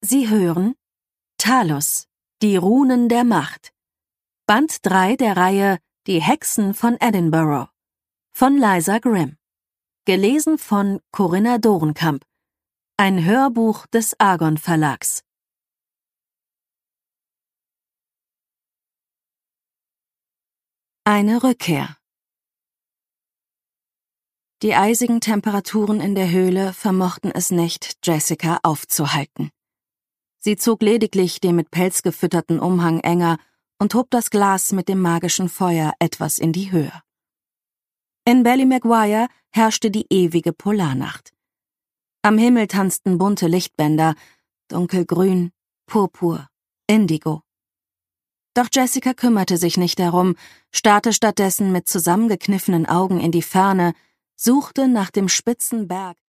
Sie hören Talos, die Runen der Macht. Band 3 der Reihe Die Hexen von Edinburgh von Liza Grimm. Gelesen von Corinna Dorenkamp. Ein Hörbuch des Argon Verlags. Eine Rückkehr. Die eisigen Temperaturen in der Höhle vermochten es nicht, Jessica aufzuhalten. Sie zog lediglich den mit Pelz gefütterten Umhang enger und hob das Glas mit dem magischen Feuer etwas in die Höhe. In Ballymacguire herrschte die ewige Polarnacht. Am Himmel tanzten bunte Lichtbänder, dunkelgrün, purpur, indigo. Doch Jessica kümmerte sich nicht darum, starrte stattdessen mit zusammengekniffenen Augen in die Ferne, suchte nach dem spitzen Berg,